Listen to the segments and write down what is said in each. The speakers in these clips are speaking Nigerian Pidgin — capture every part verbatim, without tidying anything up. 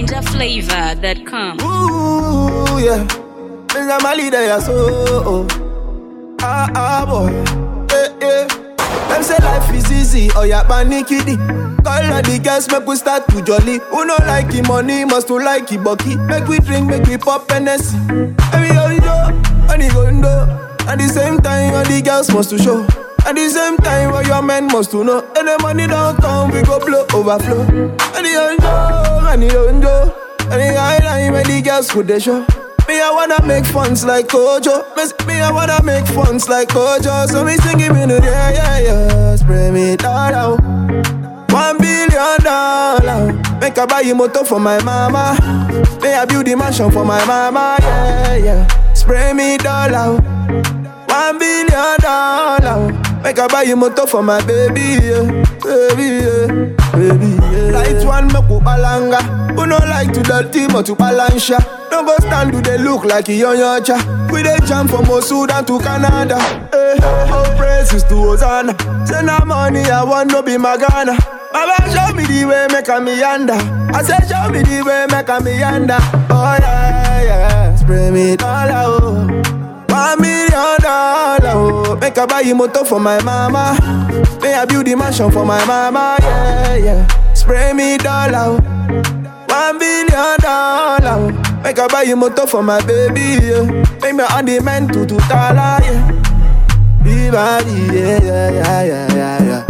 ninja flavor dot com. Ooh, yeah. Mister Mali there, so oh. Ah, ah, boy. Eh, eh. Them say life is easy, oh yeah, panikidi. Call all the girls, make we start to jolly. Who no like the money, must to like the bucky. Make we drink, make we pop Hennessy. Every yo, and he go do. At the same time, all the girls must to show. At the same time, all your men must to know. And the money don't come, we go blow, overflow. And the yo, and the yo, and the highlight, when the girls put the show. Me, I wanna make funds like Kojo. Me, me, I wanna make funds like Kojo. So me singing in the yeah, yeah, yeah. Spray me all out. One billion dollar. Make a buy a motor for my mama. May I build a mansion for my mama. Yeah, yeah. Spray me all out. One billion dollar. Make a buy a motor for my baby. Yeah, baby, yeah, baby. Yeah. Light one make up balanga. Who no like to dirty but to balansha. Don't go stand do they look like a young yacha. We dey jump from Sudan to Canada. Eh, all praises to Hosanna. Send our money, I want to be Magana. Baba show me the way, make a me yonder. I said show me the way, make a me yonder. Oh yeah, yeah, spray me all out. One million dollar, oh. Make a buy a motor for my mama. May I build a mansion for my mama. Yeah, yeah, spray me dollar. One billion dollar. Make a buy a motor for my baby, yeah. Make me on the man to to tala, yeah. Viva, yeah, yeah, yeah, yeah, yeah, yeah.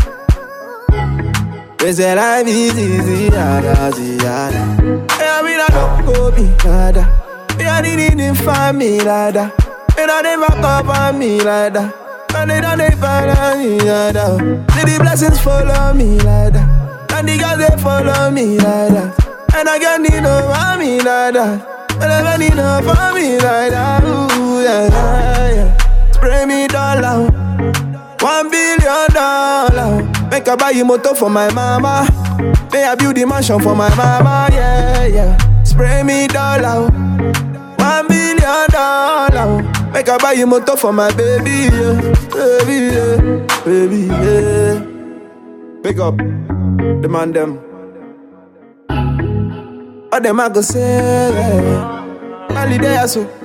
They say life is easy, yeah, yeah, yeah, yeah. Yeah, we don't go be nada. Yeah, they didn't find me like that. They don't never cover me like that. And they don't never follow me like that. See the blessings follow me like that. And the girls they follow me like that. And I can't need no mommy like that. I never need no for me like that. Ooh, yeah, yeah, yeah. Spray me dollar. One billion dollar. Make a buy a motor for my mama. May I build a mansion for my mama. Yeah, yeah. Spray me dollar. One billion dollar. Make a buy a motor for my baby. Yeah, baby, yeah, baby, yeah. Pick up the man them. All them I go say, yeah. Only there so.